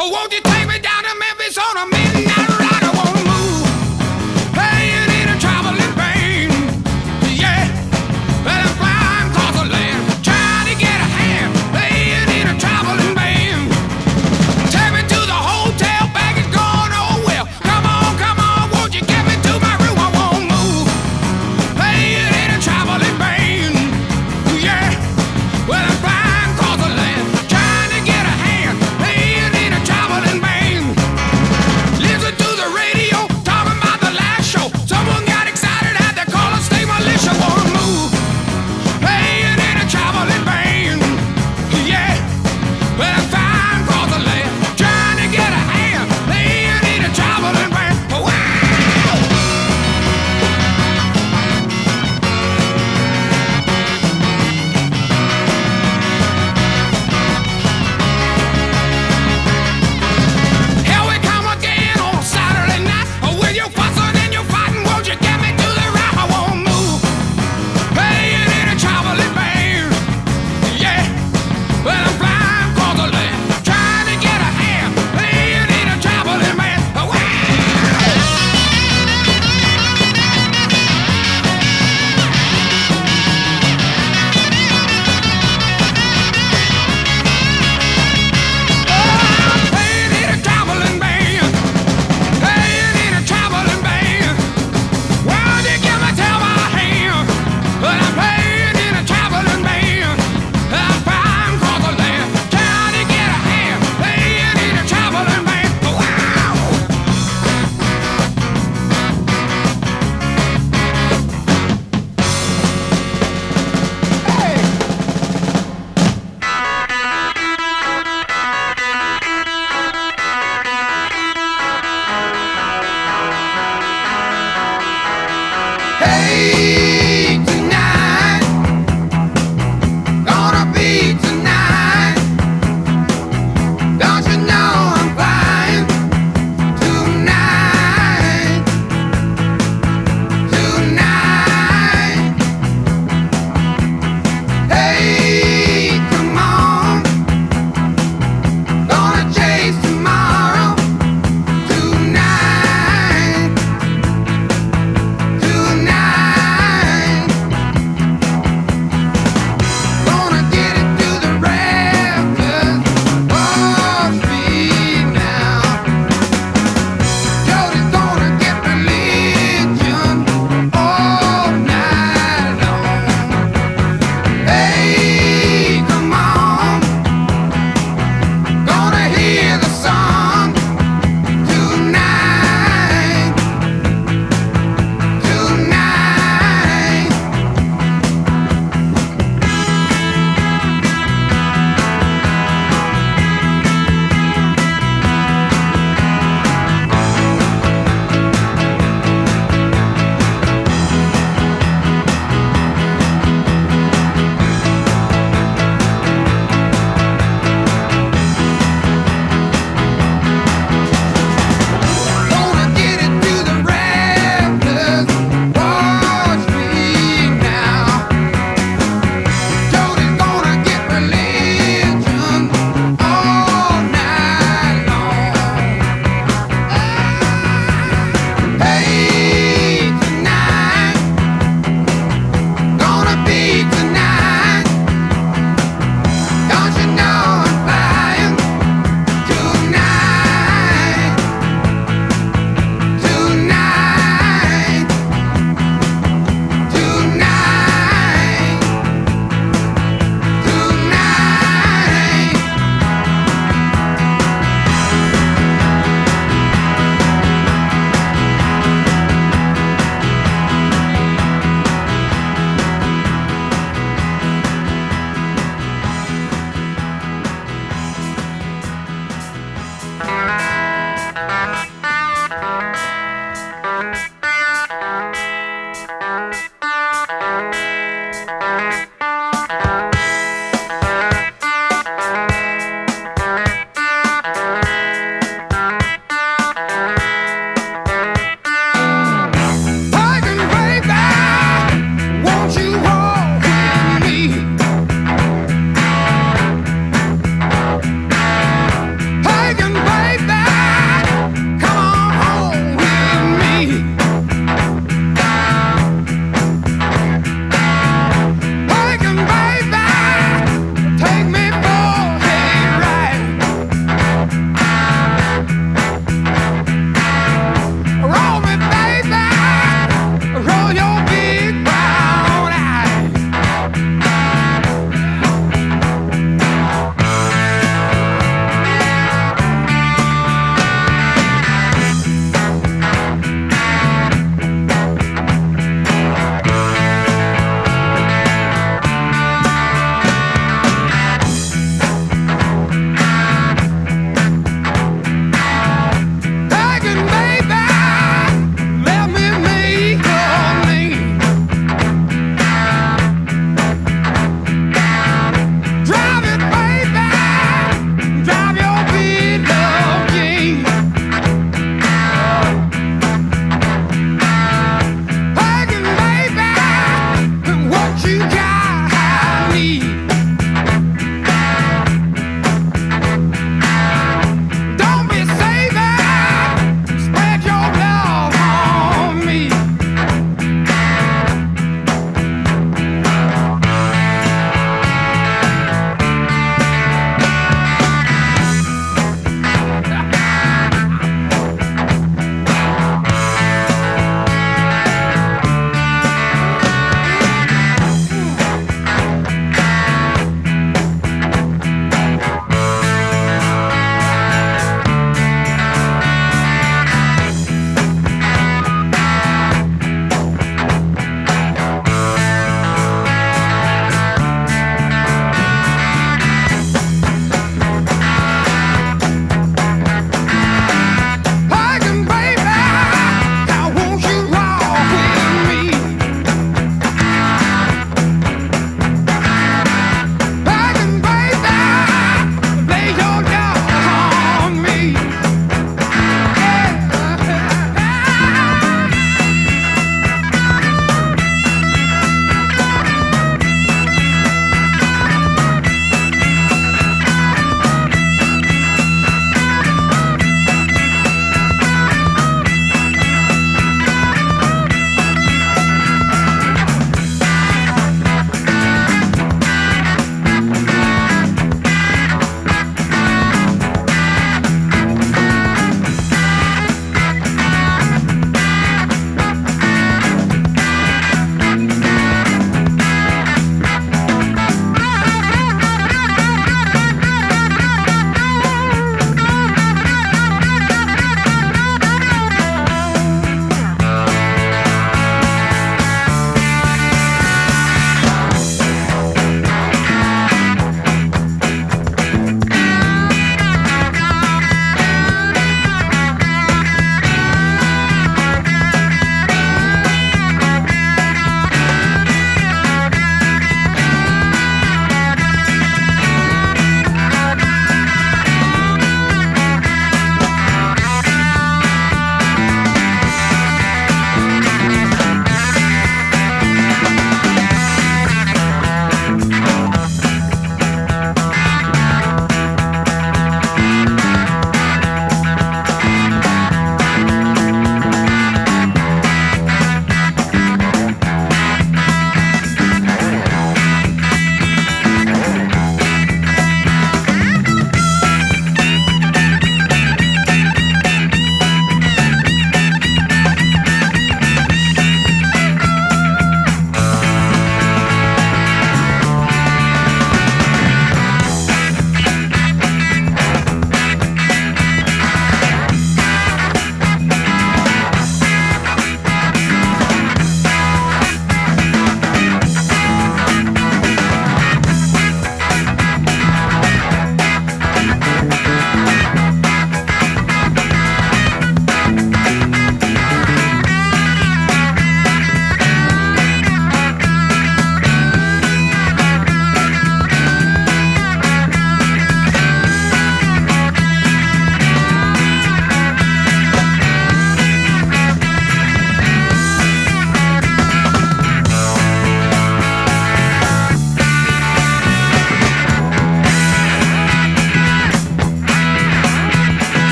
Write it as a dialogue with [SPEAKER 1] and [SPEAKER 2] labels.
[SPEAKER 1] Won't you take me down to Memphis on a midnight ride? I wanna move, playing in a traveling band. Yeah, but I'm flying across the land, trying to get a hand, playing in a traveling band. Take me to the hotel, bag is gone, oh well. Come on, won't you get me to my room? I wanna move, playing in a traveling band. Yeah, well I'm flying across the land, trying to get a hand, playing in a traveling band. Listen to the radio, talking about the last show. Someone got excited, had to call a state militia. Wanna move, playing in a traveling band. Yeah, well I'm flying across the land, trying to get a hand, playing in a traveling band. Wow! Here we come again on a Saturday night. With your fussing and your fighting, won't you get me to the right? I won't move, playing in a traveling band. Yeah, well I'm flying across the land, trying to get a hand, playing in a traveling band. Wow! Playing in a traveling band, playing in a traveling band. Why'd you give me till my hand? But I'm playing in a traveling band. I'm flying across the land, trying to get a hand, playing in a traveling band. Wow! Hey!